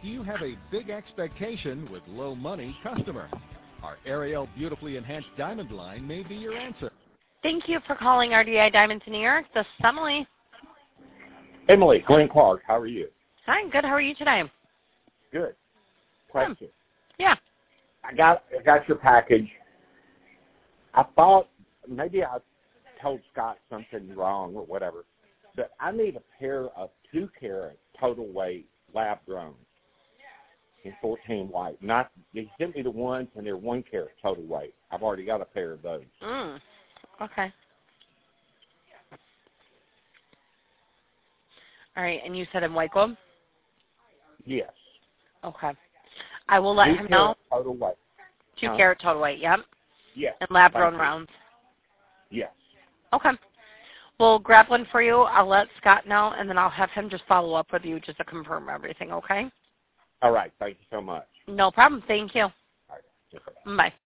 Do you have a big expectation with low money customer? Our Ariel Beautifully Enhanced Diamond line may be your answer. Thank you for calling RDI Diamonds in New York. This is Emily. Emily, Glenn Clark, how are you? Hi, good. How are you today? Good. Question. Yeah. I got your package. I thought maybe I told Scott something wrong or whatever, but I need a pair of 2-carat total weight lab grown in 14 white. Not they sent me the ones and they're 1-carat total weight. I've already got a pair of those. Okay. All right, and you said in white gold? Yes. Okay. I will let him know. 2-carat total weight. 2-carat total weight, yep. Yes. And lab-grown rounds. Yes. Okay. We'll grab one for you. I'll let Scott know, and then I'll have him just follow up with you just to confirm everything, okay? All right. Thank you so much. No problem. Thank you. All right. Bye.